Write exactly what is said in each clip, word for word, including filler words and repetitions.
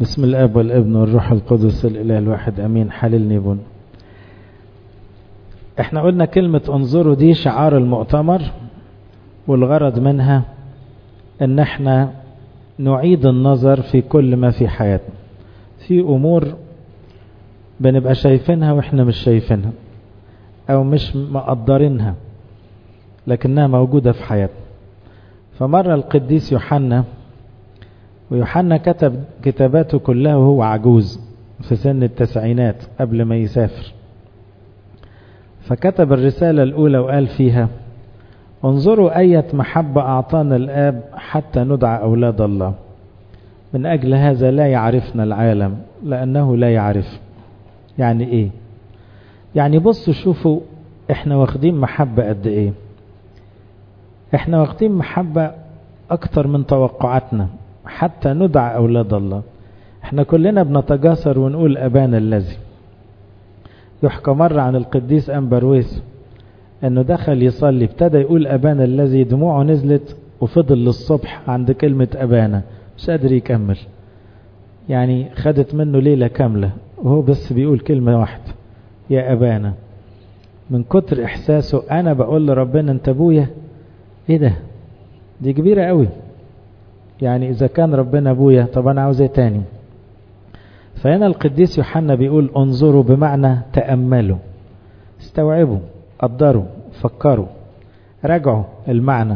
بسم الاب والابن والروح القدس الاله الواحد امين. حللني بن. احنا قلنا كلمة انظروا دي شعار المؤتمر، والغرض منها ان احنا نعيد النظر في كل ما في حياتنا. في امور بنبقى شايفينها واحنا مش شايفينها او مش مقدرينها لكنها موجودة في حياتنا. فمرة القديس يوحنا، ويوحنا كتب كتاباته كلها وهو عجوز في سن التسعينات قبل ما يسافر، فكتب الرسالة الأولى وقال فيها: انظروا أية محبة أعطانا الآب حتى ندعى أولاد الله، من أجل هذا لا يعرفنا العالم لأنه لا يعرف. يعني إيه؟ يعني بصوا شوفوا إحنا واخدين محبة قد إيه. إحنا واخدين محبة أكتر من توقعاتنا حتى ندعى أولاد الله. احنا كلنا بنتجاسر ونقول أبانا الذي. يحكى مرة عن القديس أنبرويس أنه دخل يصلي، ابتدى يقول أبانا الذي، دموعه نزلت وفضل للصبح عند كلمة أبانا، مش قادر يكمل. يعني خدت منه ليلة كاملة وهو بس بيقول كلمة واحدة: يا أبانا. من كتر إحساسه أنا بقول لربنا أنت أبويا. إيه ده؟ دي كبيرة قوي. يعني إذا كان ربنا أبويا طب أنا عاوز إيه تاني؟ فهنا القديس يوحنا بيقول انظروا بمعنى تأملوا، استوعبوا، قدروا، فكروا، راجعوا المعنى.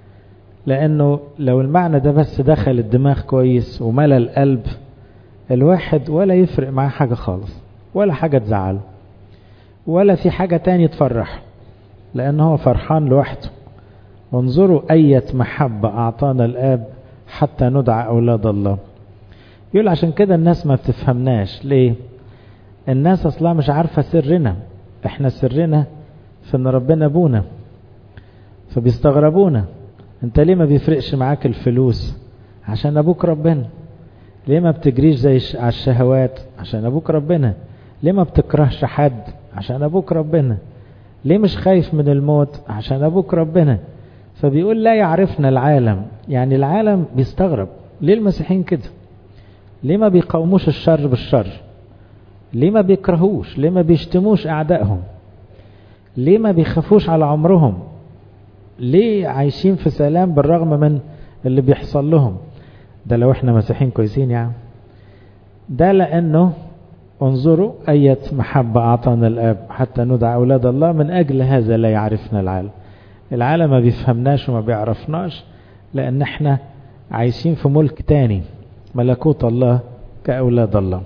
لأنه لو المعنى ده بس دخل الدماغ كويس وملى القلب، الواحد ولا يفرق معاه حاجة خالص، ولا حاجة تزعله، ولا في حاجة تاني تفرح، لأنه هو فرحان لوحده. انظروا أية محبة أعطانا الآب حتى ندعى أولاد الله. يقول عشان كده الناس ما بتفهمناش. ليه؟ الناس أصلا مش عارفة سرنا. احنا سرنا في ان ربنا ابونا، فبيستغربونا. انت ليه ما بيفرقش معاك الفلوس؟ عشان ابوك ربنا. ليه ما بتجريش زي على الشهوات؟ عشان ابوك ربنا. ليه ما بتكرهش حد؟ عشان ابوك ربنا. ليه مش خايف من الموت؟ عشان ابوك ربنا. فبيقول لا يعرفنا العالم. يعني العالم بيستغرب ليه المسيحيين كده، ليه ما بيقاوموش الشر بالشر، ليه ما بيكرهوش، ليه ما بيشتموش أعدائهم، ليه ما بيخافوش على عمرهم، ليه عايشين في سلام بالرغم من اللي بيحصل لهم. ده لو احنا مسيحيين كويسين يعني. ده لأنه انظروا أية محبة أعطانا الآب حتى ندعى أولاد الله، من أجل هذا لا يعرفنا العالم. العالم ما بيفهمناش وما بيعرفناش لأن احنا عايشين في ملك تاني، ملكوت الله كأولاد الله.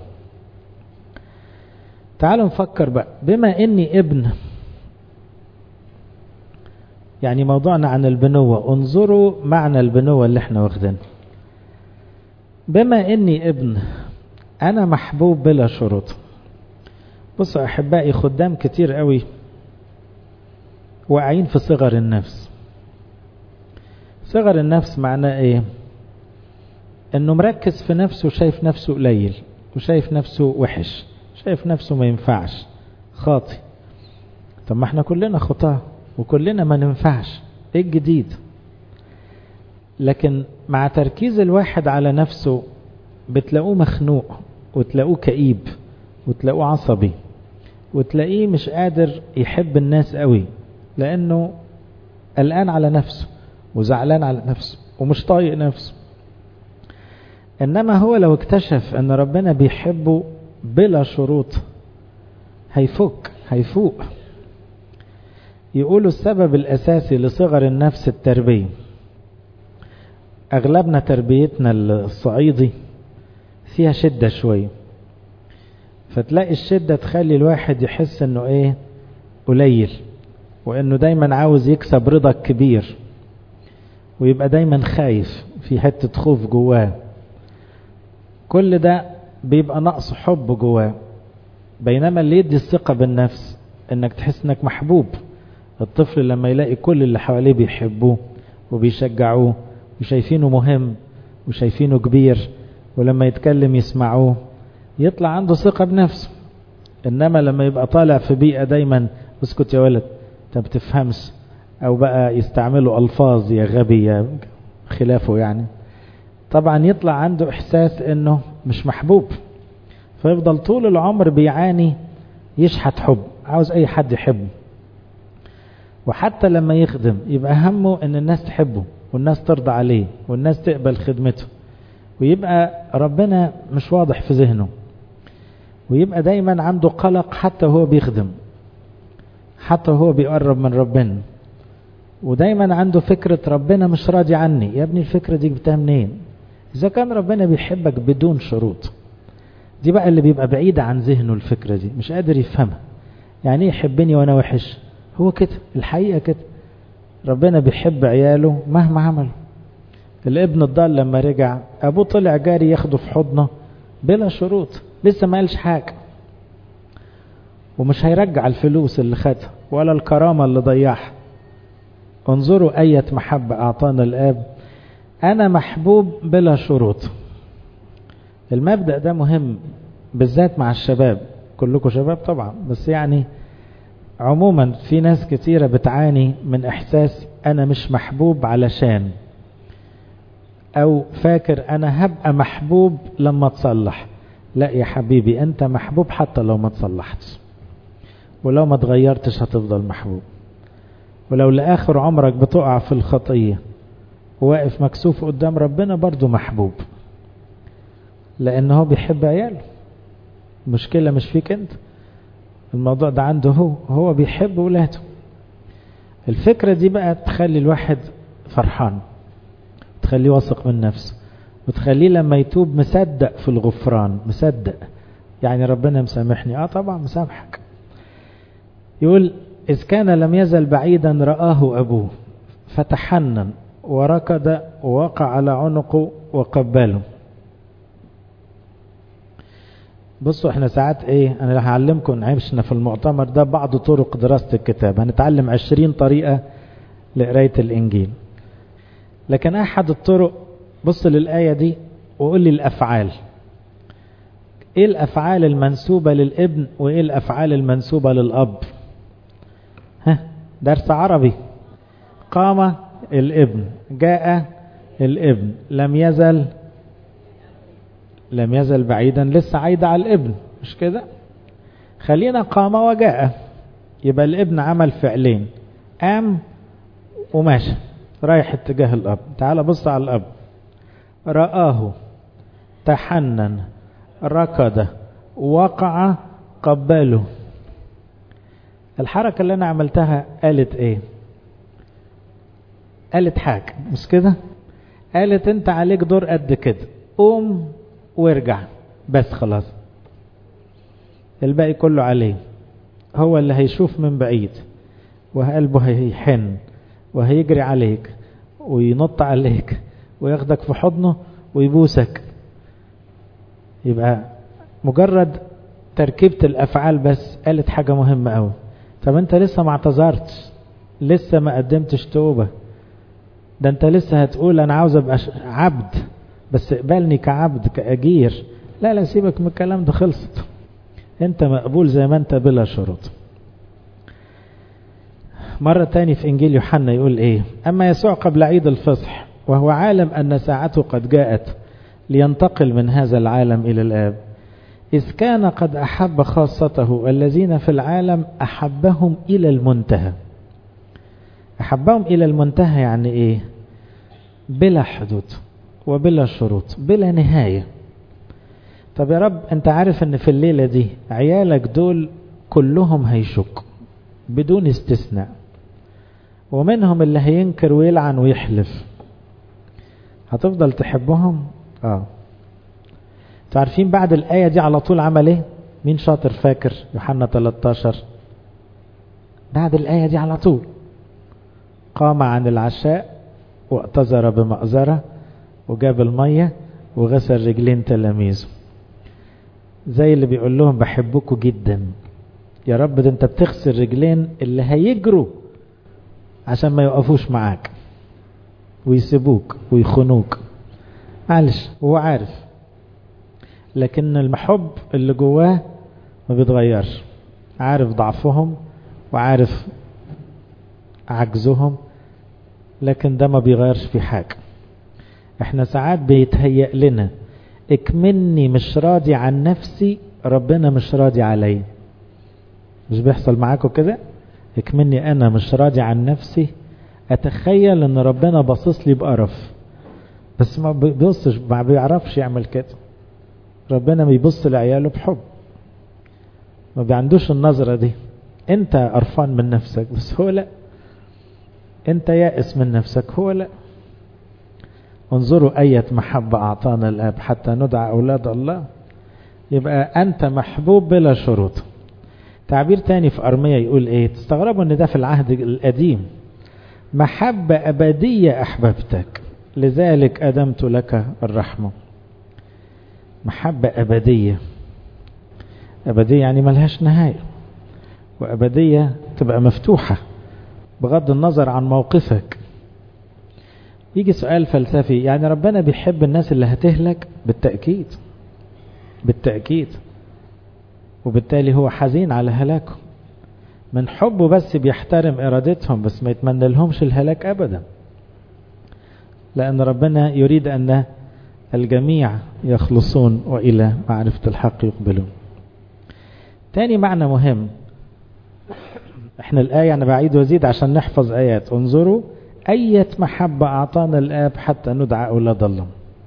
تعالوا نفكر بقى، بما اني ابن، يعني موضوعنا عن البنوة، انظروا معنى البنوة اللي احنا واخدين. بما اني ابن انا محبوب بلا شروط. بصوا احبائي، خدام كتير قوي واقعين في صغر النفس. صغر النفس معناه ايه؟ انه مركز في نفسه وشايف نفسه قليل وشايف نفسه وحش، شايف نفسه ما ينفعش، خاطي. طب ما احنا كلنا خطاه وكلنا ما ننفعش، ايه الجديد؟ لكن مع تركيز الواحد على نفسه بتلاقوه مخنوق، وتلاقوه كئيب، وتلاقوه عصبي، وتلاقيه مش قادر يحب الناس قوي لانه قلقان على نفسه وزعلان على نفسه ومش طايق نفسه. انما هو لو اكتشف ان ربنا بيحبه بلا شروط هيفك، هيفوق. يقولوا السبب الاساسي لصغر النفس التربية. اغلبنا تربيتنا الصعيدي فيها شدة شوية، فتلاقي الشدة تخلي الواحد يحس انه ايه، قليل، وانه دايما عاوز يكسب رضا كبير، ويبقى دايما خايف، في حتة خوف جواه. كل ده بيبقى نقص حب جواه. بينما اللي يدي الثقة بالنفس انك تحس انك محبوب. الطفل لما يلاقي كل اللي حواليه بيحبوه وبيشجعوه وشايفينه مهم وشايفينه كبير، ولما يتكلم يسمعوه، يطلع عنده ثقة بنفسه. انما لما يبقى طالع في بيئة دايما اسكت يا ولد انت بتفهمش، او بقى يستعملوا الفاظ يا غبي يا خلافه، يعني طبعا يطلع عنده احساس انه مش محبوب، فيفضل طول العمر بيعاني يشحت حب، عاوز اي حد يحبه. وحتى لما يخدم يبقى همه ان الناس تحبه والناس ترضى عليه والناس تقبل خدمته، ويبقى ربنا مش واضح في ذهنه، ويبقى دايما عنده قلق حتى وهو بيخدم، حتى وهو بيقرب من ربنا، ودايما عنده فكرة ربنا مش راضي عني. يا ابني الفكرة دي جبتها منين؟ إذا كان ربنا بيحبك بدون شروط، دي بقى اللي بيبقى بعيد عن ذهنه الفكرة دي، مش قادر يفهمها. يعني ايه يحبني وانا وحش؟ هو كده الحقيقة كده، ربنا بيحب عياله مهما عملوا. الابن الضال لما رجع ابوه طلع جاري ياخده في حضنه بلا شروط، لسه ما قالش حاجة، ومش هيرجع الفلوس اللي خدها ولا الكرامة اللي ضيعها. انظروا أية محبة أعطانا الآب، أنا محبوب بلا شروط. المبدأ ده مهم بالذات مع الشباب، كلكم شباب طبعا، بس يعني عموما في ناس كتيرة بتعاني من إحساس أنا مش محبوب علشان، أو فاكر أنا هبقى محبوب لما تصلح. لا يا حبيبي، أنت محبوب حتى لو ما تصلحتش، ولو ما تغيرتش هتفضل محبوب، ولو لآخر عمرك بتقع في الخطية وواقف مكسوف قدام ربنا برضو محبوب، لأنه بيحب عياله. المشكلة مش فيك أنت، الموضوع ده عنده هو، هو بيحب ولاده. الفكرة دي بقى تخلي الواحد فرحان، تخليه واثق من نفسه، وتخليه لما يتوب مصدق في الغفران، مصدق يعني ربنا مسامحني. اه طبعا مسامحك. يقول إذ كان لم يزل بعيدا رآه أبوه فتحنن وركض ووقع على عنقه وقبله. بصوا احنا ساعات ايه، انا هعلمكم عشنا في المؤتمر ده بعض طرق دراسة الكتاب، هنتعلم عشرين طريقة لقراية الانجيل. لكن احد الطرق، بص للآية دي وقول لي الافعال، ايه الافعال المنسوبة للابن وايه الافعال المنسوبة للاب. ها درس عربي. قام الابن، جاء الابن، لم يزل لم يزل بعيدا لسه عايدة على الابن، مش كده؟ خلينا قام وجاء، يبقى الابن عمل فعلين، قام وماشي رايح اتجاه الاب. تعال بص على الاب، رآه، تحنن، ركض، وقع، قبله. الحركة اللي انا عملتها قالت ايه؟ قالت حاجة، مش كده؟ قالت انت عليك دور قد كده، قوم وارجع بس خلاص، الباقي كله عليه. هو اللي هيشوف من بعيد، وقلبه هيحن وهيجري عليك وينط عليك وياخدك في حضنه ويبوسك. يبقى مجرد تركيبة الافعال بس قالت حاجة مهمة قوي. طب انت لسه ما اعتذرتش، لسه ما قدمتش توبة، ده انت لسه هتقول انا عاوز ابقى عبد بس اقبلني كعبد كأجير. لا لا سيبك من الكلام ده، خلصت، انت مقبول زي ما انت بلا شروط. مرة تاني في انجيل يوحنا يقول ايه؟ اما يسوع قبل عيد الفصح وهو عالم ان ساعته قد جاءت لينتقل من هذا العالم الى الاب، إذ كان قد أحب خاصته الذين في العالم أحبهم إلى المنتهى. أحبهم إلى المنتهى يعني إيه؟ بلا حدود وبلا شروط، بلا نهاية. طب يا رب أنت عارف أن في الليلة دي عيالك دول كلهم هيشك بدون استثناء، ومنهم اللي هينكر ويلعن ويحلف، هتفضل تحبهم؟ آه. تعرفين بعد الآية دي على طول عمل ايه؟ مين شاطر فاكر؟ يوحنا ثلاثة عشر بعد الآية دي على طول قام عن العشاء واعتذر بمأزرة وجاب المية وغسل رجلين تلاميذه، زي اللي بيقول لهم بحبكوا جدا. يا رب ده انت بتغسل رجلين اللي هيجروا عشان ما يوقفوش معاك ويسيبوك ويخونوك، معلش هو عارف، لكن المحب اللي جواه ما بيتغيرش، عارف ضعفهم وعارف عجزهم، لكن ده ما بيغيرش في حاجة. احنا ساعات بيتهيأ لنا اكمني مش راضي عن نفسي ربنا مش راضي علي. مش بيحصل معاكم كده؟ اكمني انا مش راضي عن نفسي، اتخيل ان ربنا باصص لي بقرف، بس ما بيبصش، ما بيعرفش يعمل كده. ربنا بيبص لعياله بحب، ما بيعندوش النظرة دي. انت قرفان من نفسك بس هو لا، انت يائس من نفسك هو لا. انظروا أية محبة أعطانا الآب حتى ندعى أولاد الله. يبقى أنت محبوب بلا شروط. تعبير تاني في أرمية يقول إيه؟ تستغربوا أن ده في العهد القديم. محبة أبدية أحببتك لذلك أدمت لك الرحمة. محبة أبدية. أبدية يعني ملهاش نهاية، وأبدية تبقى مفتوحة بغض النظر عن موقفك. يجي سؤال فلسفي، يعني ربنا بيحب الناس اللي هتهلك؟ بالتأكيد بالتأكيد، وبالتالي هو حزين على هلاكهم. من حبه بس بيحترم إرادتهم، بس ما يتمنى لهمش الهلاك أبدا، لأن ربنا يريد أن الجميع يخلصون وإلى معرفة الحق يقبلون. تاني معنى مهم، احنا الآية أنا بعيد وزيد عشان نحفظ آيات. انظروا أية محبة أعطانا الآب حتى ندعى أولاد الله.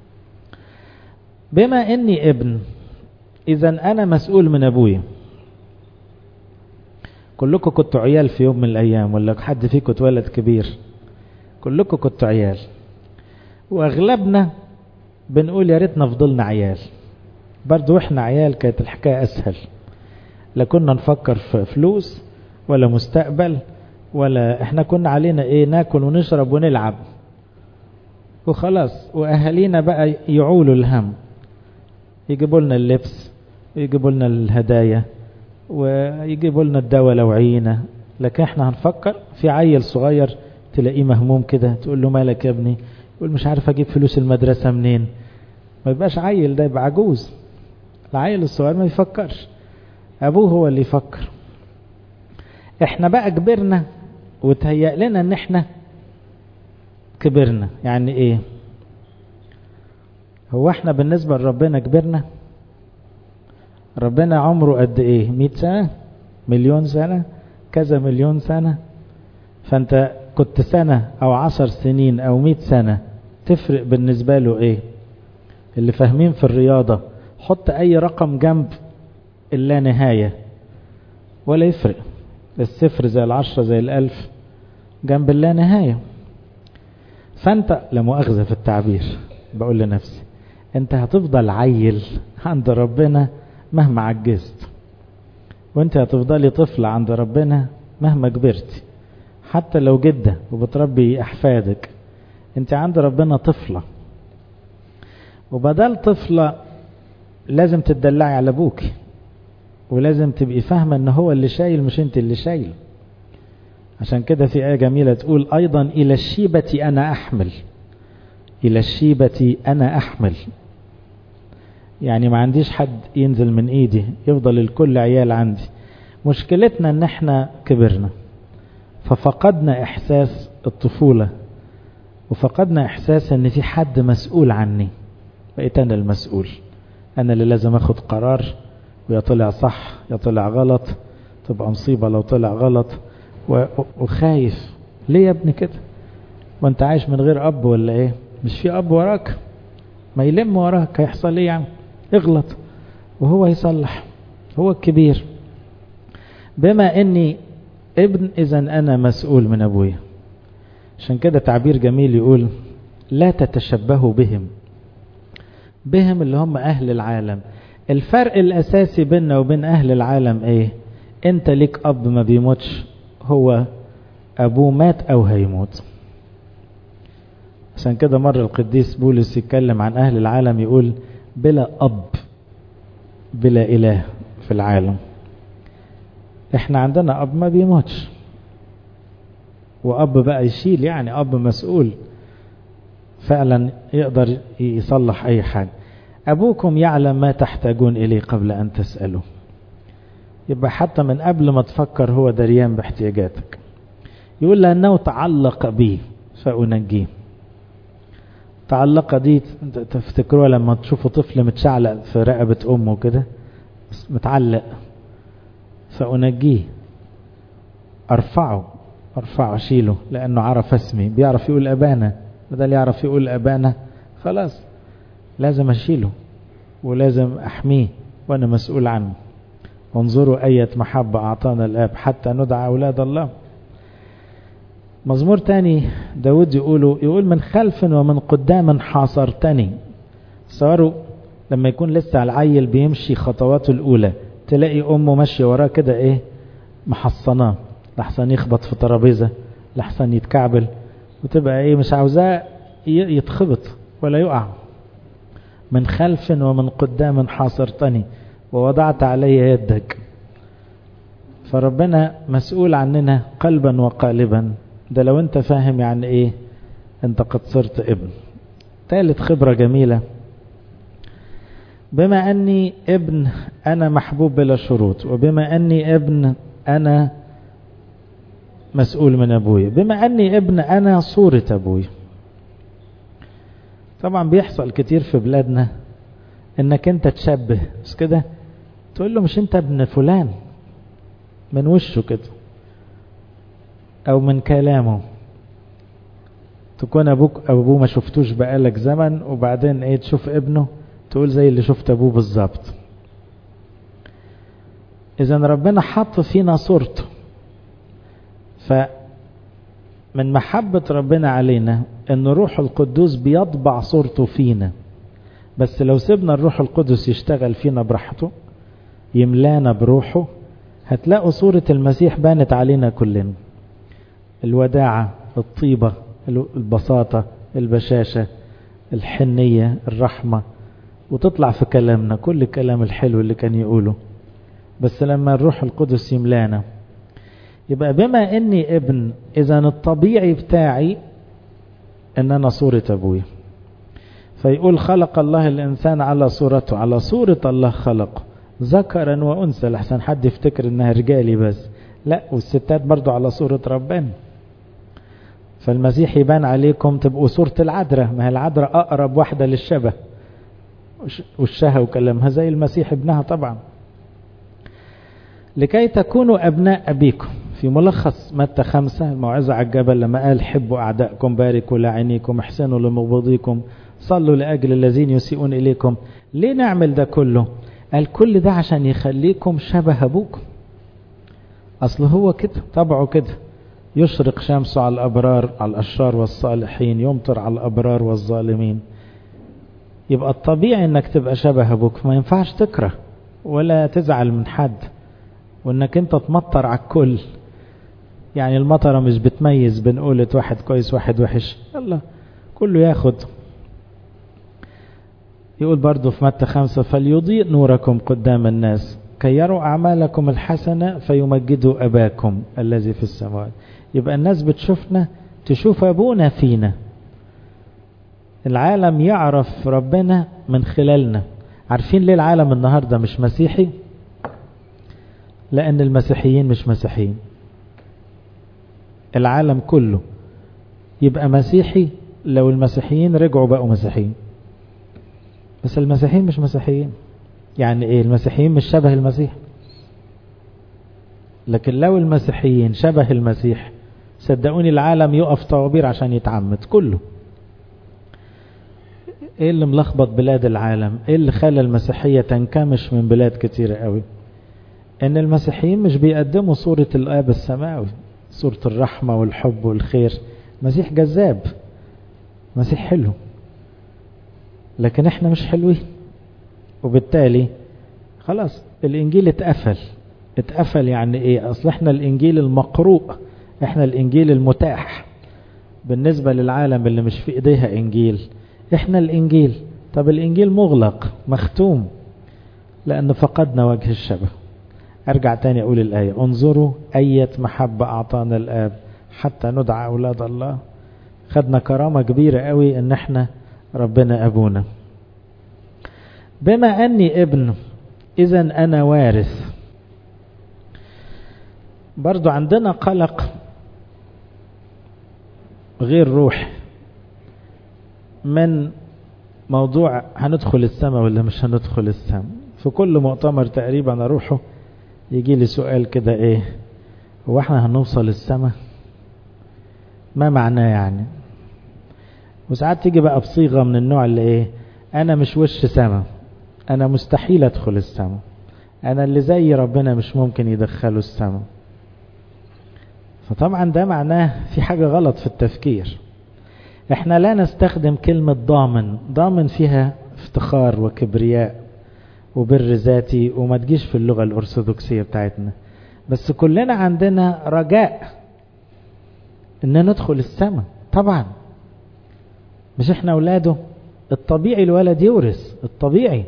بما أني ابن، إذا أنا مسؤول من أبوي. كلكم كنتوا عيال في يوم من الأيام، ولا حد فيكم اتولد كبير؟ كلكم كنتوا عيال، وأغلبنا بنقول يا ريتنا فضلنا عيال. برضو وإحنا عيال كانت الحكاية أسهل، لا كنا نفكر في فلوس ولا مستقبل، ولا احنا كنا علينا ايه؟ ناكل ونشرب ونلعب وخلاص. واهالينا بقى يعولوا الهم، يجيبوا لنا اللبس ويجيبوا لنا الهدايا ويجيبوا لنا الدواء لو عينا. لكن احنا هنفكر في عيل صغير تلاقيه مهموم كده، تقول له مالك يا ابني؟ يقول مش عارف اجيب فلوس المدرسة منين. ما يبقاش عيل، ده يبقى عجوز. العيل الصغير ما يفكرش، ابوه هو اللي يفكر. احنا بقى كبرنا وتهيأ لنا ان احنا كبرنا. يعني ايه؟ هو احنا بالنسبة لربنا كبرنا؟ ربنا عمره قد ايه؟ مئة سنة؟ مليون سنة؟ كذا مليون سنة؟ فانت كنت سنة او عشر سنين او مئة سنة، تفرق بالنسبة له ايه؟ اللي فاهمين في الرياضة حط اي رقم جنب اللا نهاية ولا يفرق. الصفر زي العشرة زي الالف جنب اللا نهاية. فانت لا مؤاخذة في التعبير بقول لنفسي، انت هتفضل عيل عند ربنا مهما عجزت، وانت هتفضلي طفل عند ربنا مهما كبرتي. حتى لو جدة وبتربي احفادك، انت عند ربنا طفلة، وبدل طفلة لازم تدلعي على ابوك، ولازم تبقي فاهمة ان هو اللي شايل مش انت اللي شايل. عشان كده في آية جميلة تقول ايضا الى الشيبة انا احمل. الى الشيبة انا احمل، يعني ما عنديش حد ينزل من ايدي، يفضل الكل عيال عندي. مشكلتنا ان احنا كبرنا ففقدنا احساس الطفولة، وفقدنا احساس ان في حد مسؤول عني. بقيت انا المسؤول، انا اللي لازم اخد قرار، ويا طلع صح يا طلع غلط، تبقى مصيبة لو طلع غلط. وخايف ليه يا ابني كده؟ وانت عايش من غير اب ولا ايه؟ مش في اب وراك؟ ما يلم وراك، هيحصل ايه يعني؟ اغلط وهو يصلح، هو الكبير. بما اني ابن اذا انا مسؤول من ابويا. عشان كده تعبير جميل يقول لا تتشبهوا بهم. بهم اللي هم اهل العالم. الفرق الاساسي بيننا وبين اهل العالم ايه؟ انت ليك اب ما بيموتش، هو ابوه مات او هيموت. عشان كده مر القديس بولس يتكلم عن اهل العالم يقول بلا اب بلا اله في العالم. احنا عندنا اب ما بيموتش، واب بقى يشيل، يعني اب مسؤول فعلا يقدر يصلح اي حاجة. ابوكم يعلم ما تحتاجون اليه قبل ان تسألوا. يبقى حتى من قبل ما تفكر هو دريان باحتياجاتك. يقول لأنه تعلق بي فأنجيه. تعلقة دي تفتكروها لما تشوفوا طفل متشعلق في رقبة أمه كده متعلق، فأنجيه أرفعه أرفعه أشيله لأنه عرف اسمي، بيعرف يقول أبانا، بدل يعرف يقول أبانا خلاص لازم أشيله ولازم أحميه وأنا مسؤول عنه. انظروا أية محبة أعطانا الآب حتى ندعى أولاد الله. مزمور تاني داود يقوله يقول من خلف ومن قدام حاصرتني. صاروا لما يكون لسه العيل بيمشي خطواته الأولى تلاقي أمه ماشية وراه كده إيه محصناه، لحسن يخبط في ترابيزة، لحسن يتكعبل، وتبقى إيه مش عاوزاه يتخبط ولا يقع. من خلف ومن قدام حاصرتني ووضعت علي يدك. فربنا مسؤول عننا قلبا وقالبا. ده لو انت فاهم يعني ايه انت قد صرت ابن. ثالث خبرة جميلة، بما اني ابن انا محبوب بلا شروط، وبما اني ابن انا مسؤول من ابوي، بما اني ابن انا صورة ابوي. طبعا بيحصل كتير في بلادنا انك انت تشبه بس كده، تقول له مش انت ابن فلان من وشه كده او من كلامه، تكون ابوك او ابوه ما شفتوش بقالك زمن وبعدين ايه تشوف ابنه تقول زي اللي شفت ابوه بالظبط. اذا ربنا حط فينا صورته، فمن محبة ربنا علينا ان الروح القدوس بيطبع صورته فينا. بس لو سيبنا الروح القدس يشتغل فينا براحته يملانا بروحه هتلاقوا صورة المسيح بانت علينا كلنا، الوداعة، الطيبة، البساطة، البشاشة، الحنية، الرحمة، وتطلع في كلامنا كل الكلام الحلو اللي كان يقوله. بس لما الروح القدس يملانا يبقى بما اني ابن اذا الطبيعي بتاعي ان انا صورة ابوي. فيقول خلق الله الانسان على صورته، على صورة الله خلقه ذكرا وانثى، لحسن حد يفتكر انها رجالي بس، لا والستات برضو على صورة ربنا. فالمسيح يبان عليكم تبقوا صورة العذراء، ما هي العذراء اقرب واحدة للشبه وشها وكلامها زي المسيح ابنها طبعا. لكي تكونوا ابناء ابيكم. في ملخص متى خمسة الموعظة على الجبل لما قال حبوا اعدائكم، باركوا لاعنيكم، احسنوا لمبغضيكم، صلوا لاجل الذين يسيئون اليكم. ليه نعمل ده كله؟ قال كل ده عشان يخليكم شبه ابوكم. اصل هو كده طبعه كده، يشرق شمسه على الابرار على الاشرار والصالحين، يمطر على الابرار والظالمين. يبقى الطبيعي انك تبقى شبه ابوك، ما ينفعش تكره ولا تزعل من حد وانك انت تمطر على الكل. يعني المطره مش بتميز بين قولة واحد كويس واحد وحش، يلا كله ياخد. يقول برضو في متى خمسة فليضيء نوركم قدام الناس كي يروا أعمالكم الحسنة فيمجدوا أباكم الذي في السماوات. يبقى الناس بتشوفنا تشوف أبونا فينا. العالم يعرف ربنا من خلالنا. عارفين ليه العالم النهاردة مش مسيحي؟ لأن المسيحيين مش مسيحيين. العالم كله يبقى مسيحي لو المسيحيين رجعوا بقوا مسيحيين، بس المسيحيين مش مسيحيين. يعني ايه؟ المسيحيين مش شبه المسيح. لكن لو المسيحيين شبه المسيح صدقوني العالم يقف طوابير عشان يتعمد كله. ايه اللي ملخبط بلاد العالم؟ ايه اللي خلى المسيحية تنكمش من بلاد كتيرة قوي؟ ان المسيحيين مش بيقدموا صورة الآب السماوي، صورة الرحمة والحب والخير. مسيح جذاب، مسيح حلو، لكن احنا مش حلوين، وبالتالي خلاص الانجيل اتقفل. اتقفل يعني ايه؟ اصل احنا الانجيل المقروء، احنا الانجيل المتاح بالنسبة للعالم اللي مش في ايديها انجيل. احنا الانجيل. طب الانجيل مغلق مختوم لان فقدنا وجه الشبه. ارجع تاني اقول الايه، انظروا اية محبة اعطانا الاب حتى ندعى اولاد الله. خدنا كرامة كبيرة قوي ان احنا ربنا ابونا. بما اني ابن اذا انا وارث. برضو عندنا قلق غير روح من موضوع هندخل السماء ولا مش هندخل السماء. في كل مؤتمر تقريبا اروحه يجي لي سؤال كده، ايه هو احنا هنوصل السماء؟ ما معناه يعني؟ وساعات تيجي بقى بصيغة من النوع اللي ايه، انا مش وش سماء، انا مستحيل ادخل السماء، انا اللي زي ربنا مش ممكن يدخلوا السماء. فطبعا ده معناه في حاجة غلط في التفكير. احنا لا نستخدم كلمة ضامن، ضامن فيها افتخار وكبرياء وبر ذاتي وما تجيش في اللغة الأرثوذكسية بتاعتنا، بس كلنا عندنا رجاء ان ندخل السماء. طبعا مش احنا اولاده؟ الطبيعي الولد يورث، الطبيعي،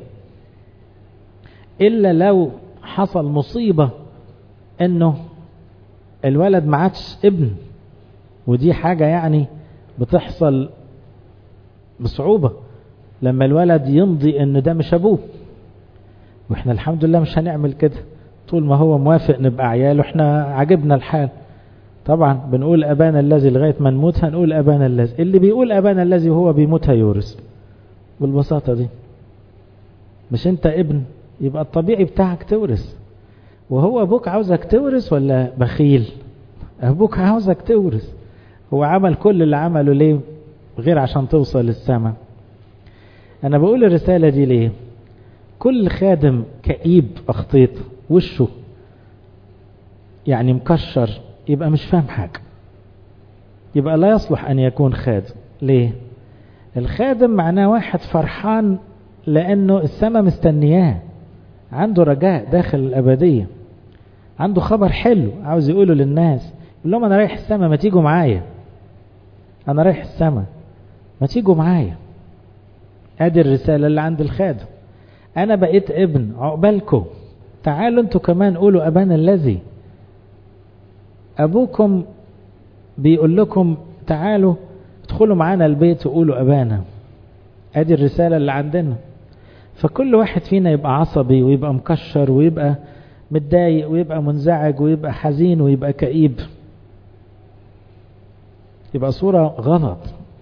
الا لو حصل مصيبة انه الولد ما عادش ابن، ودي حاجة يعني بتحصل بصعوبة لما الولد يمضي ان ده مش ابوه. واحنا الحمد لله مش هنعمل كده، طول ما هو موافق نبقى عياله احنا عجبنا الحال. طبعا بنقول ابانا الذي لغاية ما نموت هنقول ابانا الذي، اللي بيقول ابانا الذي وهو بيموت هيورث بالبساطة دي. مش انت ابن يبقى الطبيعي بتاعك تورث. وهو ابوك عاوزك تورث ولا بخيل؟ ابوك عاوزك تورث. هو عمل كل اللي عمله ليه غير عشان توصل للسماء؟ انا بقول الرسالة دي ليه؟ كل خادم كئيب اخطيط وشه يعني مكشر يبقى مش فاهم حاجة، يبقى لا يصلح ان يكون خادم. ليه؟ الخادم معناه واحد فرحان لانه السماء مستنياه، عنده رجاء داخل الابدية، عنده خبر حلو عاوز يقوله للناس، يقول لهم انا رايح السماء ما تيجوا معايا، انا رايح السماء ما تيجوا معايا. ادي الرسالة اللي عند الخادم. انا بقيت ابن، عقبالكم تعالوا انتوا كمان قولوا ابانا الذي. ابوكم بيقول لكم تعالوا ادخلوا معانا البيت وقولوا ابانا. ادي الرسالة اللي عندنا. فكل واحد فينا يبقى عصبي ويبقى مكشر ويبقى متضايق ويبقى منزعج ويبقى حزين ويبقى كئيب، يبقى صورة غلط،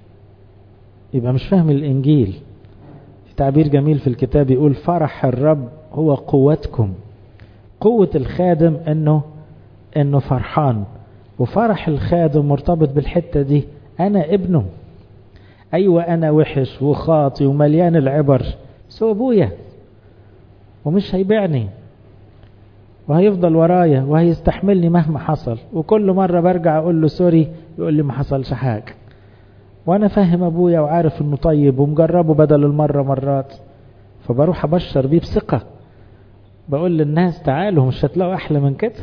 يبقى مش فاهم الانجيل. في تعبير جميل في الكتاب يقول فرح الرب هو قوتكم. قوة الخادم انه انه فرحان، وفرح الخادم مرتبط بالحتة دي، انا ابنه. ايوه انا وحش وخاطي ومليان العبر، سو ابويا ومش هيبيعني وهيفضل ورايا وهيستحملني مهما حصل، وكل مرة برجع اقول له سوري يقول لي ما حصلش حاجة، وانا فاهم ابويا وعارف انه طيب ومجربه بدل المرة مرات، فبروح ابشر بيه بثقة، بقول للناس تعالوا مش هتلاقوا احلى من كده.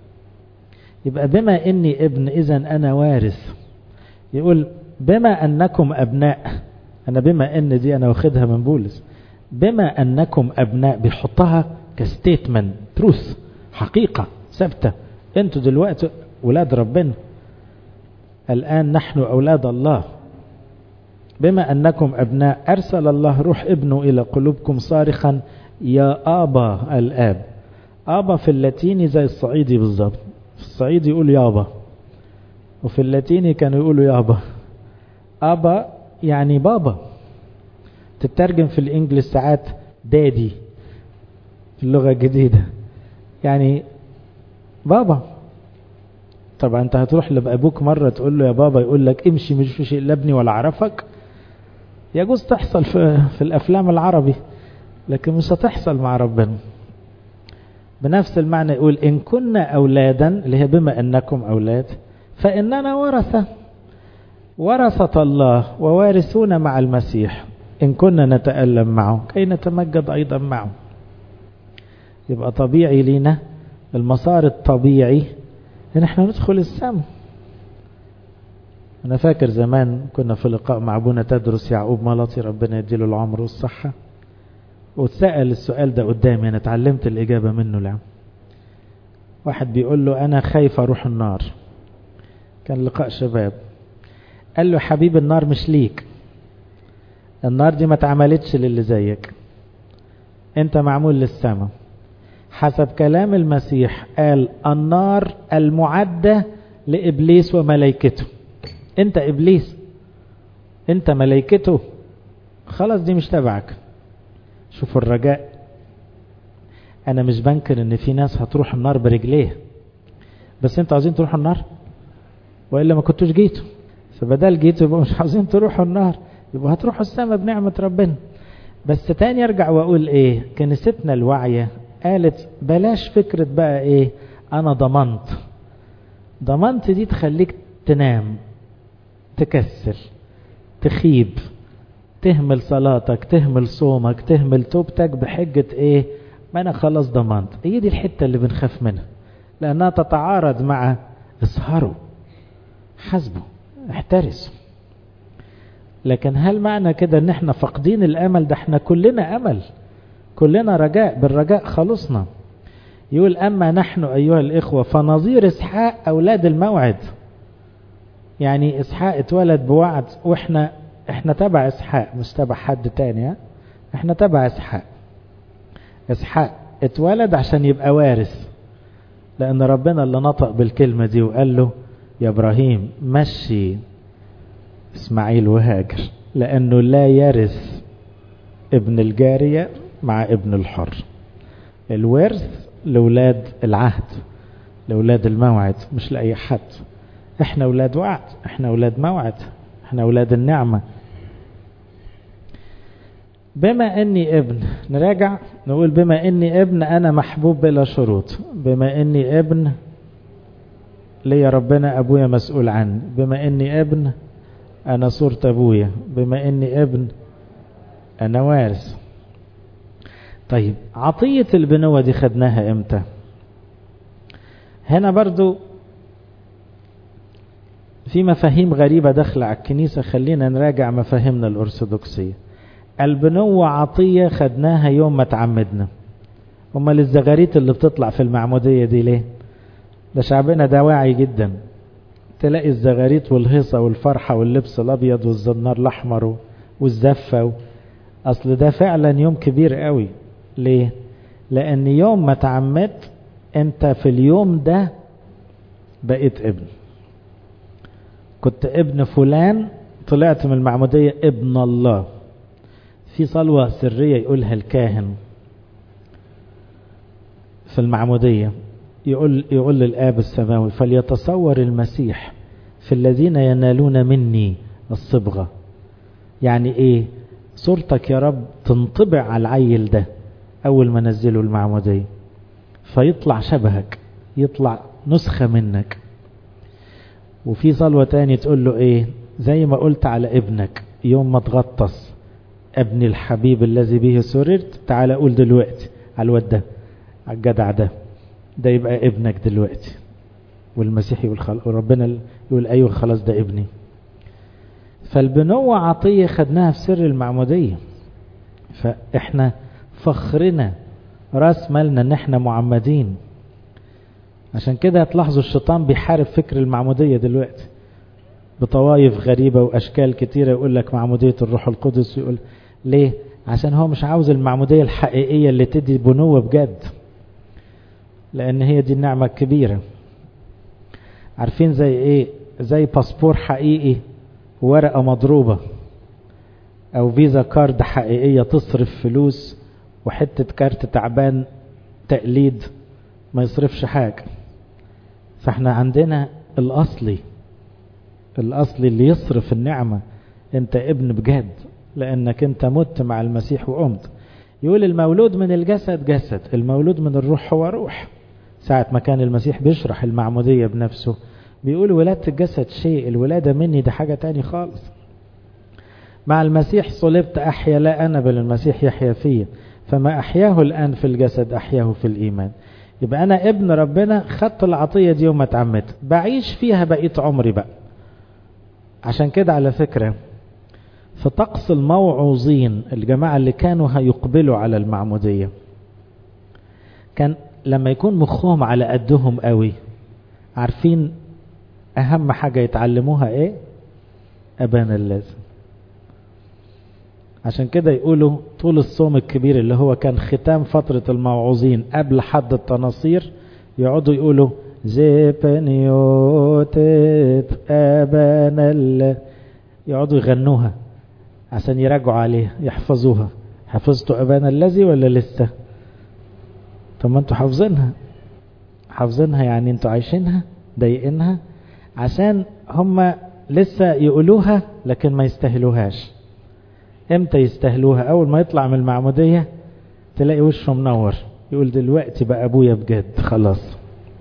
يبقى بما اني ابن اذا انا وارث. يقول بما انكم ابناء، انا بما ان دي انا واخدها من بولس، بما انكم ابناء بيحطها كستيتمنت تروث، حقيقة ثابتة، انتوا دلوقتي ولاد ربنا، الان نحن اولاد الله. بما انكم ابناء ارسل الله روح ابنه الى قلوبكم صارخا يا ابا الاب. ابا في اللاتيني زي الصعيدي بالظبط، في الصعيدي يقول يابا، وفي اللاتيني كانوا يقولوا يابا. ابا يعني بابا، تترجم في الانجليش ساعات دادي في اللغة الجديدة، يعني بابا. طبعا انت هتروح لابوك مرة تقول له يا بابا يقول لك امشي مش مش لا ابني ولا عرفك. يجوز تحصل في, في الافلام العربي، لكن مش هتحصل مع ربنا. بنفس المعنى يقول ان كنا اولادا، اللي هي بما انكم اولاد، فاننا ورثة ورثة الله ووارثون مع المسيح ان كنا نتألم معه كي نتمجد ايضا معه. يبقى طبيعي لينا المسار الطبيعي ان احنا ندخل السماء. انا فاكر زمان كنا في لقاء مع ابونا تدرس يعقوب ملطي ربنا يديله العمر والصحة، واتسأل السؤال ده قدامي، انا اتعلمت الاجابة منه. لعم واحد بيقول له انا خايف اروح النار، كان لقاء شباب، قال له حبيب النار مش ليك، النار دي ما اتعملتش للي زيك، انت معمول للسماء. حسب كلام المسيح قال النار المعدة لإبليس وملائكته. انت إبليس، انت ملائكته، خلاص دي مش تبعك. شوفوا الرجاء. انا مش بنكر ان في ناس هتروح النار برجليه، بس انتوا عايزين تروحوا النار وإلا ما كنتوش جيتوا. فبدل جيتوا يبقوا مش عايزين تروحوا النار، يبقوا هتروحوا السماء بنعمة ربنا. بس تاني ارجع واقول ايه، كنيستنا الواعية قالت بلاش فكرة بقى ايه انا ضمنت. ضمنت دي تخليك تنام، تكسل، تخيب، تهمل صلاتك، تهمل صومك، تهمل توبتك بحجة ايه، ما انا خلاص ضمنت. هي دي الحتة اللي بنخاف منها، لانها تتعارض مع اسهروا، حسبوا، احترسوا. لكن هل معنى كده ان احنا فاقدين الامل؟ ده احنا كلنا امل، كلنا رجاء، بالرجاء خلصنا. يقول اما نحن ايها الاخوة فنظير اسحاق اولاد الموعد. يعني اسحاق اتولد بوعد، واحنا احنا تبع اسحاق مش تبع حد تاني. ها؟ احنا تبع اسحاق. اسحاق اتولد عشان يبقى وارث، لان ربنا اللي نطق بالكلمة دي وقال له يا ابراهيم مشي اسماعيل وهاجر، لانه لا يرث ابن الجارية مع ابن الحر. الورث لولاد العهد، لولاد الموعد، مش لأي حد. احنا ولاد وعد، احنا ولاد موعد، احنا ولاد النعمة. بما اني ابن، نراجع نقول بما اني ابن انا محبوب بلا شروط. بما اني ابن لي ربنا ابويا مسؤول عني. بما اني ابن انا صورة ابويا. بما اني ابن انا وارث. طيب عطية البنوة دي خدناها امتى؟ هنا برضو في مفاهيم غريبة داخلة على الكنيسة، خلينا نراجع مفاهيمنا الأرثوذكسية. البنوة عطية خدناها يوم ما تعمدنا. امال الزغاريت اللي بتطلع في المعمودية دي ليه؟ ده شعبنا ده واعي جدا، تلاقي الزغاريت والهيصة والفرحة واللبس الأبيض والزنار الأحمر والزفة. أصل ده فعلا يوم كبير قوي. ليه؟ لأن يوم ما تعمدت أنت في اليوم ده بقيت ابن. كنت ابن فلان، طلعت من المعمودية ابن الله. في صلوة سرية يقولها الكاهن في المعمودية، يقول, يقول للآب السماوي فليتصور المسيح في الذين ينالون مني الصبغة. يعني ايه؟ صورتك يا رب تنطبع على العيل ده اول ما نزله المعمودية، فيطلع شبهك، يطلع نسخة منك. وفي صلوة تاني تقول له ايه؟ زي ما قلت على ابنك يوم ما تغطس ابن الحبيب الذي به سررت، تعال اقول دلوقتي على الواد ده، على الجدع ده، ده يبقى ابنك دلوقتي. والمسيح يقول خل... وربنا يقول ايوه خلاص ده ابني. فالبنوة عطية خدناها في سر المعمودية. فاحنا فخرنا راس مالنا ان احنا معمدين. عشان كده هتلاحظوا الشيطان بيحارب فكر المعمودية دلوقتي بطوائف غريبة واشكال كتيرة. يقول لك معمودية الروح القدس، يقول ليه؟ عشان هو مش عاوز المعمودية الحقيقية اللي تدي بنوة بجد، لان هي دي النعمة الكبيرة. عارفين زي ايه؟ زي باسبور حقيقي ورقة مضروبة، او فيزا كارد حقيقية تصرف فلوس، وحتة كارت تعبان تقليد ما يصرفش حاجة. فاحنا عندنا الاصلي، الاصلي اللي يصرف النعمة. انت ابن بجد لانك انت مت مع المسيح وقمت. يقول المولود من الجسد جسد، المولود من الروح هو روح. ساعة ما كان المسيح بيشرح المعمودية بنفسه بيقول ولادة الجسد شيء، الولادة مني ده حاجة تاني خالص. مع المسيح صلبت أحيا لا أنا بل المسيح يحيا فيه، فما أحياه الآن في الجسد أحياه في الإيمان. يبقى أنا ابن ربنا، خدت العطية دي يوم ما اتعمدت، بعيش فيها بقيت عمري بقى. عشان كده على فكرة في طقس الموعوظين الجماعة اللي كانوا هيقبلوا على المعمودية، كان لما يكون مخهم على قدهم قوي، عارفين أهم حاجة يتعلموها إيه؟ أبانا اللازم. عشان كده يقولوا طول الصوم الكبير اللي هو كان ختام فترة الموعوظين قبل حد التناصير، يقعدوا يقولوا زيبنيوتت أبانا اللازم، يقعدوا يغنوها عشان يراجعوا عليه يحفظوها. حفظتوا أبانا الذي ولا لسه؟ طب ما انتوا حافظينها حافظينها يعني انتوا عايشينها ضايقينها، عشان هم لسه يقولوها لكن ما يستاهلوهاش. امتى يستاهلوها؟ اول ما يطلع من المعمودية تلاقي وشه منور، يقول دلوقتي بقى ابويا بجد، خلاص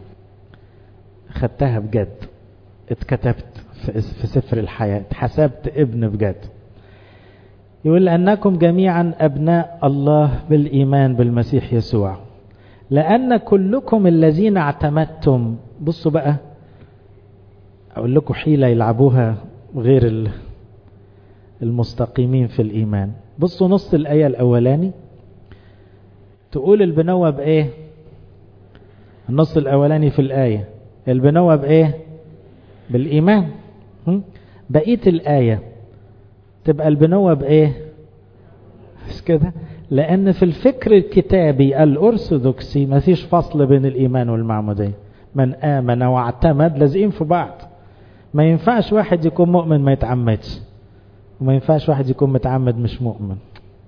خدتها بجد، اتكتبت في سفر الحياة، اتحسبت ابن بجد. يقول لأنكم جميعا أبناء الله بالإيمان بالمسيح يسوع، لأن كلكم الذين اعتمدتم. بصوا بقى أقول لكم حيلة يلعبوها غير المستقيمين في الإيمان. بصوا نص الآية الأولاني تقول البنوة بإيه؟ النص الأولاني في الآية البنوة بإيه؟ بالإيمان. بقية الآية تبقى البنوة بإيه؟ مش كده؟ لأن في الفكر الكتابي الأرثوذكسي ما فيش فصل بين الإيمان والمعمودية. من آمن واعتمد لازقين في بعض. ما ينفعش واحد يكون مؤمن ما يتعمدش، وما ينفعش واحد يكون متعمد مش مؤمن.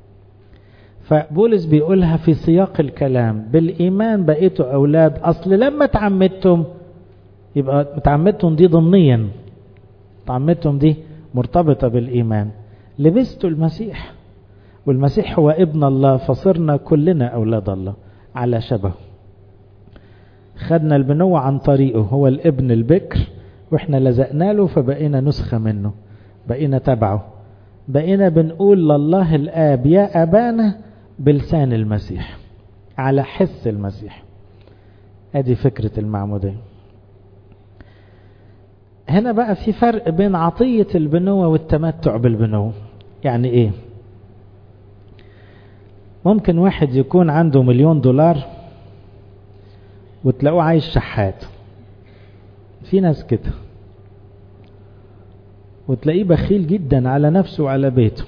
فبولس بيقولها في سياق الكلام، بالإيمان بقيتوا أولاد. أصل لما تعمدتم يبقى تعمدتم دي ضمنيا، تعمدتم دي مرتبطة بالإيمان. لبستوا المسيح، والمسيح هو ابن الله، فصرنا كلنا أولاد الله على شبه. خدنا البنوة عن طريقه، هو الابن البكر، واحنا لزقنا له فبقينا نسخة منه، بقينا تبعه، بقينا بنقول لله الآب يا أبانا بلسان المسيح، على حس المسيح. ادي فكرة المعمودية. هنا بقى في فرق بين عطية البنوة والتمتع بالبنوة. يعني ايه؟ ممكن واحد يكون عنده مليون دولار وتلاقوه عايش شحات، في ناس كده، وتلاقيه بخيل جدا على نفسه وعلى بيته.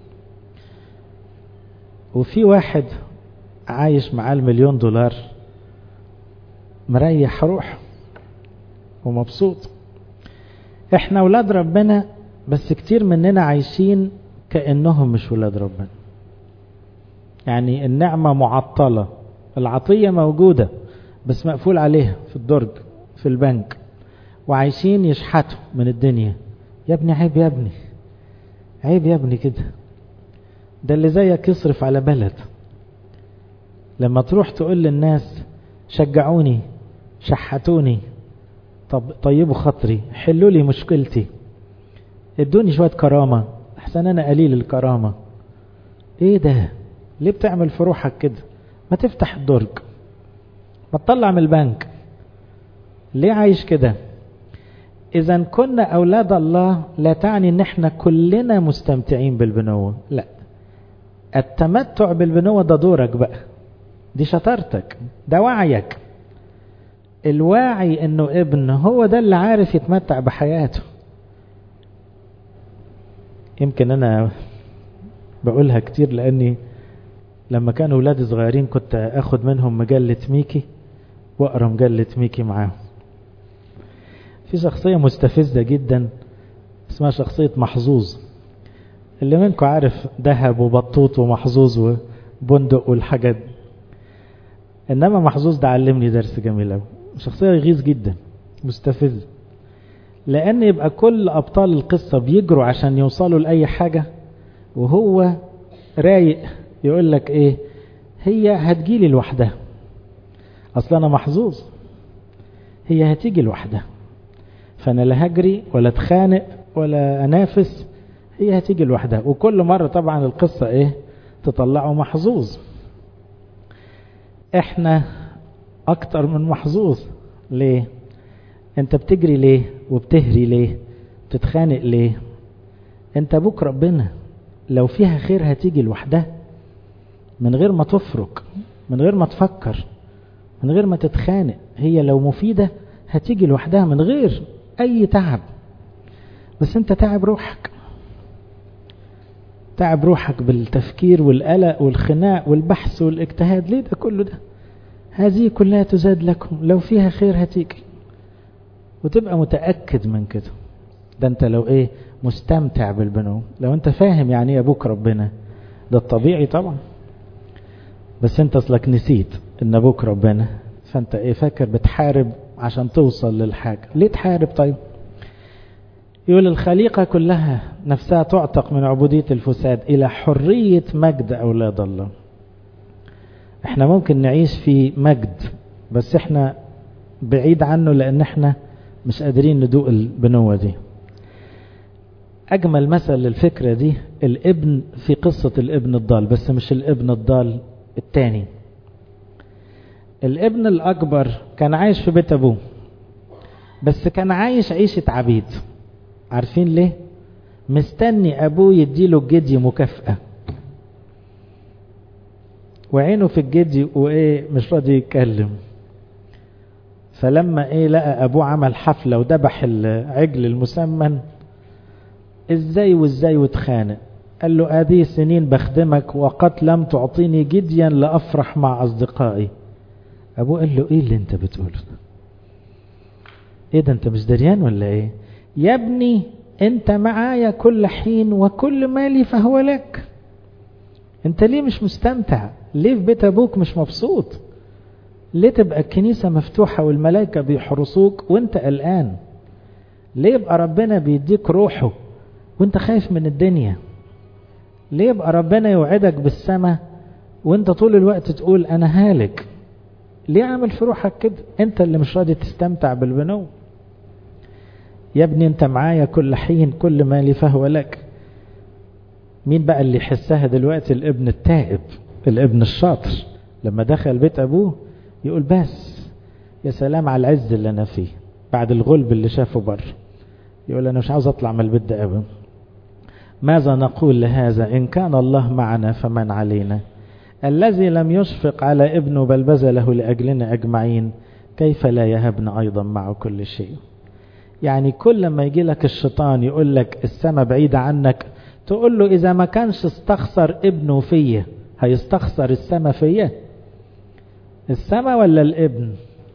وفي واحد عايش معاه المليون دولار مريح روح ومبسوط. احنا اولاد ربنا، بس كتير مننا عايشين كأنهم مش ولاد ربنا. يعني النعمة معطلة، العطية موجودة بس مقفول عليها في الدرج في البنك، وعايشين يشحتوا من الدنيا. يا ابني عيب، يا ابني عيب، يا ابني كده. ده اللي زيك يصرف على بلد. لما تروح تقول للناس شجعوني، شحتوني، طب طيبوا خاطري، حلوا لي مشكلتي، ادوني شوية كرامة احسن انا قليل الكرامة. ايه ده؟ ليه بتعمل في روحك كده؟ ما تفتح الدرج، ما تطلع من البنك. ليه عايش كده؟ اذا كنا اولاد الله لا تعني ان احنا كلنا مستمتعين بالبنوة، لا. التمتع بالبنوة ده دورك بقى، دي شطارتك، ده وعيك. الواعي انه ابن هو ده اللي عارف يتمتع بحياته. يمكن انا بقولها كتير لاني لما كانوا ولادي صغيرين كنت اخد منهم مجلة ميكي واقرا مجلة ميكي معاهم. في شخصية مستفزة جدا اسمها شخصية محظوظ. اللي منكم عارف دهب وبطوط ومحظوظ وبندق والحاجات. انما محظوظ ده علمني درس جميل قوي. شخصية يغيظ جدا، مستفز، لان يبقى كل ابطال القصة بيجروا عشان يوصلوا لأي حاجة، وهو رايق يقول لك ايه؟ هي هتجيلي لوحدها، اصلا انا محظوظ، هي هتيجي لوحدها، فانا لا هجري ولا اتخانق ولا انافس، هي هتيجي لوحدها. وكل مرة طبعا القصة ايه؟ تطلعه محظوظ. احنا اكتر من محظوظ. ليه؟ انت بتجري ليه وبتهري ليه؟ بتتخانق ليه؟ انت ابوك ربنا، لو فيها خير هتيجي لوحدها، من غير ما تفرق، من غير ما تفكر، من غير ما تتخانق. هي لو مفيدة هتيجي لوحدها من غير اي تعب. بس انت تعب روحك، تعب روحك بالتفكير والقلق والخناق والبحث والاجتهاد. ليه ده كله ده؟ هذه كلها تزاد لكم، لو فيها خير هتيجي. وتبقى متأكد من كده. ده انت لو ايه مستمتع بالبنو، لو انت فاهم يعني ايه ابوك ربنا، ده الطبيعي طبعا. بس انت اصلك نسيت ان ابوك ربنا، فانت ايه فاكر بتحارب عشان توصل للحاجة. ليه تحارب؟ طيب يقول الخليقة كلها نفسها تعتق من عبودية الفساد إلى حرية مجد أولاد الله. احنا ممكن نعيش في مجد بس احنا بعيد عنه لأن احنا مش قادرين ندوق البنوة دي. أجمل مثل للفكرة دي الابن في قصة الابن الضال، بس مش الابن الضال التاني. الابن الأكبر كان عايش في بيت أبوه، بس كان عايش عيشة عبيد. عارفين ليه؟ مستني أبوه يديله الجدي مكافأة، وعينه في الجدي وإيه مش راضي يتكلم. فلما إيه لقى أبوه عمل حفلة وذبح العجل المسمن، إزاي وإزاي واتخانق. قال له هذه سنين بخدمك وقد لم تعطيني جديا لأفرح مع أصدقائي. أبوه قال له إيه اللي أنت بتقوله؟ إيه ده أنت مش دريان ولا إيه؟ يا ابني أنت معايا كل حين وكل مالي فهو لك. أنت ليه مش مستمتع؟ ليه في بيت أبوك مش مبسوط؟ ليه تبقى الكنيسة مفتوحة والملائكة بيحرسوك وانت قلقان؟ ليه يبقى ربنا بيديك روحه وانت خايف من الدنيا؟ ليه يبقى ربنا يوعدك بالسماء وانت طول الوقت تقول انا هالك؟ ليه عامل في روحك كده؟ انت اللي مش راضي تستمتع بالبنو. يا ابني انت معايا كل حين كل مالي فهو لك. مين بقى اللي يحسها دلوقتي؟ الابن التائب، الابن الشاطر، لما دخل بيت ابوه يقول بس يا سلام على العز اللي انا فيه بعد الغلب اللي شافه بره. يقول انا مش عاوز اطلع من البيت ده ابدا. ماذا نقول لهذا؟ ان كان الله معنا فمن علينا؟ الذي لم يشفق على ابنه بل بذله لاجلنا اجمعين، كيف لا يهبنا ايضا معه كل شيء؟ يعني كل ما يجي لك الشيطان يقول لك السماء بعيدة عنك، تقول له اذا ما كانش استخسر ابنه فيه هيستخسر السماء فيه؟ السماء ولا الابن؟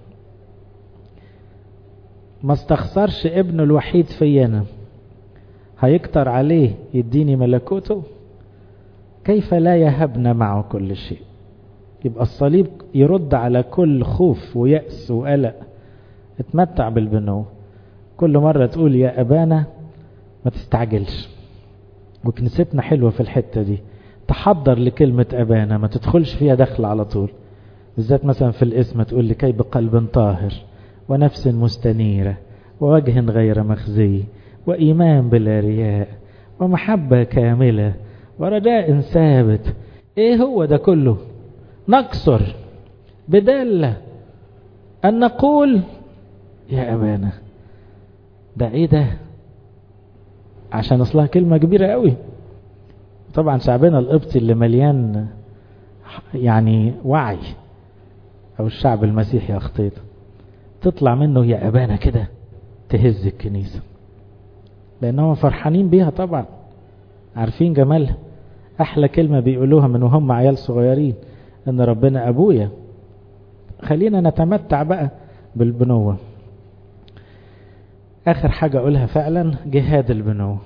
ما استخسرش ابنه الوحيد فينا، هيكتر عليه يديني ملكوته؟ كيف لا يهبنا معه كل شيء؟ يبقى الصليب يرد على كل خوف ويأس وقلق. اتمتع بالبنو. كل مرة تقول يا أبانا ما تستعجلش. وكنيستنا حلوة في الحتة دي، تحضر لكلمة أبانا، ما تدخلش فيها دخل على طول. بالذات مثلا في الاسم تقول لي كي بقلب طاهر ونفس مستنيرة ووجه غير مخزي وإيمان بلا رياء ومحبة كاملة ورجاء ثابت. ايه هو ده كله؟ نكسر بدالة أن نقول يا أبانا. ده ايه ده؟ عشان اصلها كلمة كبيرة قوي. طبعا شعبنا القبطي اللي مليان يعني وعي، او الشعب المسيحي اخطيت، تطلع منه يا ابانا كده تهز الكنيسة، لانهم فرحانين بيها طبعا، عارفين جمالها. احلى كلمة بيقولوها من وهم عيال صغيرين ان ربنا ابويا. خلينا نتمتع بقى بالبنوة. اخر حاجة اقولها فعلا جهاد البنوة.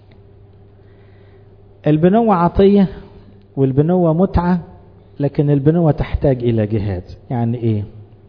البنوة عطية والبنوة متعة، لكن البنوة تحتاج الى جهاد. يعني ايه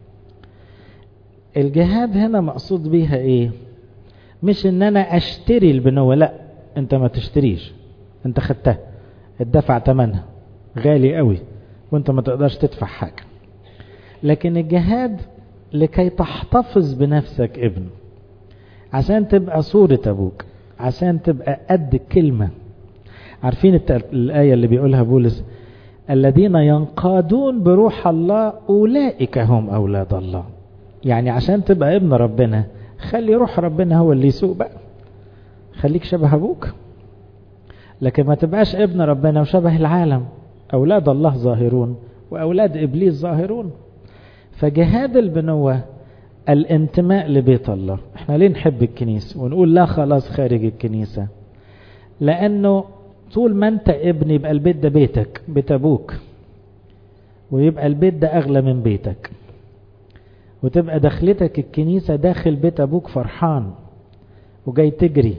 الجهاد هنا؟ مقصود بيها ايه؟ مش ان انا اشتري البنوة، لا، انت ما تشتريش، انت خدتها، الدفع تمنها غالي قوي وانت ما تقدرش تدفع حاجة. لكن الجهاد لكي تحتفظ بنفسك ابن، عشان تبقى صورة ابوك، عشان تبقى قد الكلمة. عارفين الآية اللي بيقولها بولس الذين ينقادون بروح الله أولئك هم أولاد الله. يعني عشان تبقى ابن ربنا خلي روح ربنا هو اللي يسوق بقى، خليك شبه أبوك. لكن ما تبقاش ابن ربنا وشبه العالم. أولاد الله ظاهرون وأولاد إبليس ظاهرون. فجهاد البنوة الانتماء لبيت الله. احنا ليه نحب الكنيسة ونقول لا خلاص خارج الكنيسة؟ لأنه طول ما انت ابن يبقى البيت ده بيتك، بيت أبوك، ويبقى البيت ده أغلى من بيتك، وتبقى دخلتك الكنيسة داخل بيت أبوك فرحان، وجاي تجري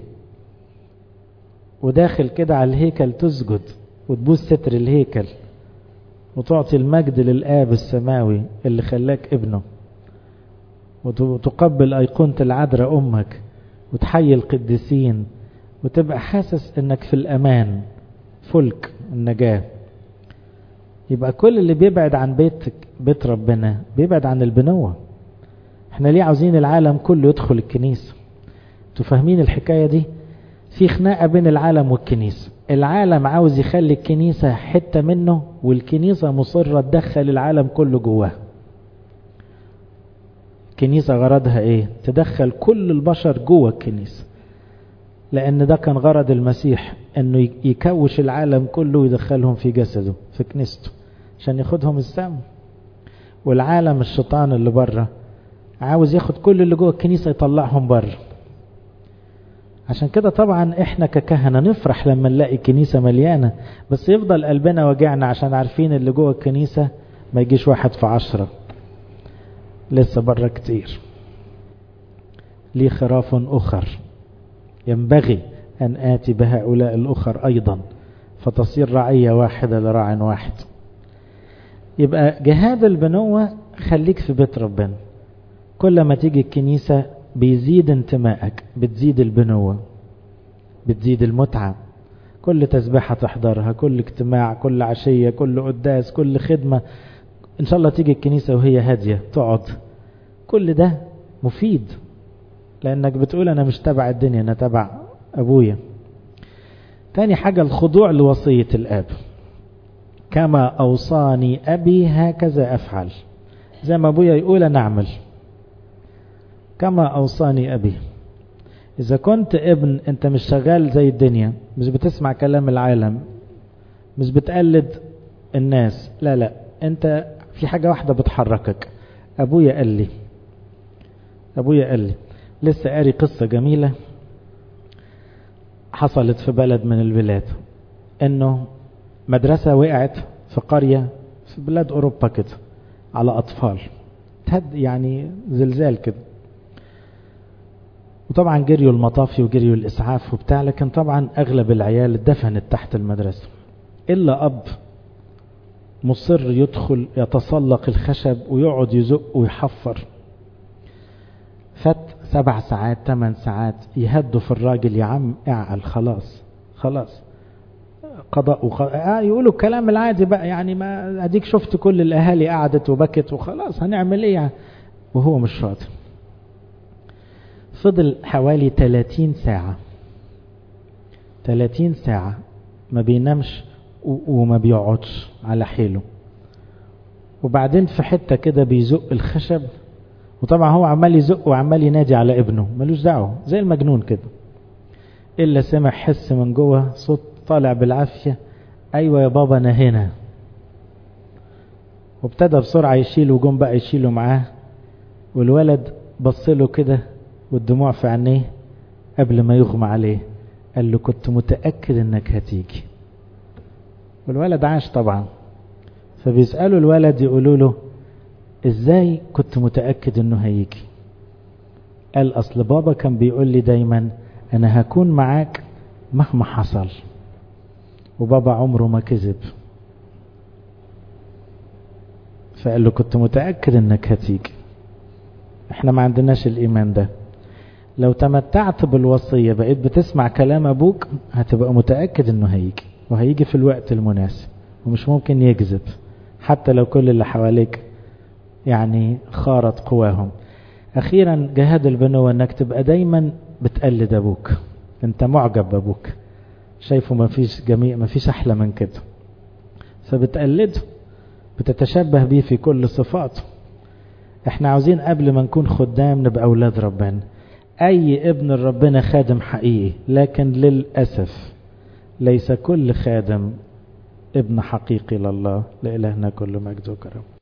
وداخل كده على الهيكل تسجد وتبوس ستر الهيكل وتعطي المجد للآب السماوي اللي خلاك ابنه، وتقبل أيقونة العذراء أمك وتحيي القديسين وتبقى حاسس انك في الأمان فلك النجاة. يبقى كل اللي بيبعد عن بيتك بيت ربنا بيبعد عن البنوة. احنا ليه عاوزين العالم كله يدخل الكنيسة؟ تفهمين الحكاية دي؟ في خناقة بين العالم والكنيسة. العالم عاوز يخلي الكنيسة حتة منه، والكنيسة مصرة تدخل العالم كله جواه. الكنيسة غرضها ايه؟ تدخل كل البشر جوه الكنيسة، لان ده كان غرض المسيح، انه يكوش العالم كله ويدخلهم في جسده في كنيسته عشان ياخدهم السماء. والعالم الشيطان اللي بره عاوز ياخد كل اللي جوه الكنيسة يطلعهم بره. عشان كده طبعا احنا ككهنة نفرح لما نلاقي الكنيسة مليانة، بس يفضل قلبنا وجعنا عشان عارفين اللي جوه الكنيسة ما يجيش واحد في عشرة، لسه بره كتير. لي خراف أخر ينبغي أن آتي بهؤلاء الأخر أيضا فتصير رعية واحدة لراع واحد. يبقى جهاد البنوة خليك في بيت ربنا. كل ما تيجي الكنيسة بيزيد انتمائك، بتزيد البنوة، بتزيد المتعة. كل تسبيحة تحضرها، كل اجتماع، كل عشية، كل قداس، كل خدمة، إن شاء الله تيجي الكنيسة وهي هادية تقعد. كل ده مفيد، لأنك بتقول أنا مش تبع الدنيا، أنا تبع أبويا. تاني حاجة الخضوع لوصية الآب. كما أوصاني أبي هكذا أفعل. زي ما أبويا يقول أنا أعمل كما أوصاني أبي. إذا كنت ابن أنت مش شغال زي الدنيا، مش بتسمع كلام العالم، مش بتقلد الناس، لا لا، أنت في حاجة واحدة بتحركك. أبويا قال لي أبويا قال لي لسه قاري قصة جميلة حصلت في بلد من البلاد، إنه مدرسة وقعت في قرية في بلاد أوروبا كده على أطفال، تهد يعني زلزال كده. وطبعا جريوا المطافي وجريوا الإسعاف وبتاع، لكن طبعا أغلب العيال اتدفنت تحت المدرسة، إلا أب مصر يدخل يتسلق الخشب ويقعد يزق ويحفر. فات سبع ساعات ثمان ساعات يهدوا في الراجل، يا عم اعقل، خلاص خلاص قضاء وخ... آه يقولوا الكلام العادي بقى، يعني ما اديك شفت كل الاهالي قعدت وبكت وخلاص هنعمل ايه يعني. وهو مش راضي. فضل حوالي ثلاثين ساعة ثلاثين ساعة ما بينامش و... وما بيقعدش على حيله. وبعدين في حتة كده بيزق الخشب، وطبعا هو عمال يزق وعمال ينادي على ابنه، ملوش دعوه زي المجنون كده. إلا سمع حس من جوه، صوت طالع بالعافية، أيوة يا بابا أنا هنا. وابتدى بسرعة يشيله، وجم بقى يشيله معاه. والولد بصله كده والدموع في عينيه قبل ما يغمى عليه، قال له كنت متأكد انك هتيجي. والولد عاش طبعا. فبيسألوا الولد يقولوا له ازاي كنت متأكد انه هيجي؟ قال اصل بابا كان بيقول لي دايما انا هكون معاك مهما حصل، وبابا عمره ما كذب. فقال له كنت متأكد انك هتيجي. احنا ما عندناش الايمان ده. لو تمتعت بالوصية بقيت بتسمع كلام ابوك، هتبقى متأكد انه هيجي، وهيجي في الوقت المناسب، ومش ممكن يكذب حتى لو كل اللي حواليك يعني خارط قواهم. اخيرا جهاد البنوة انك تبقى دايما بتقلد ابوك، انت معجب بابوك، شايفه ما فيش جميع، ما فيش احلى من كده، فبتقلده، بتتشبه بيه في كل صفاته. احنا عاوزين قبل ما نكون خدام نبقى اولاد ربنا. اي ابن ربنا خادم حقيقي، لكن للأسف ليس كل خادم ابن حقيقي لله. لإلهنا كل مجد وكرم.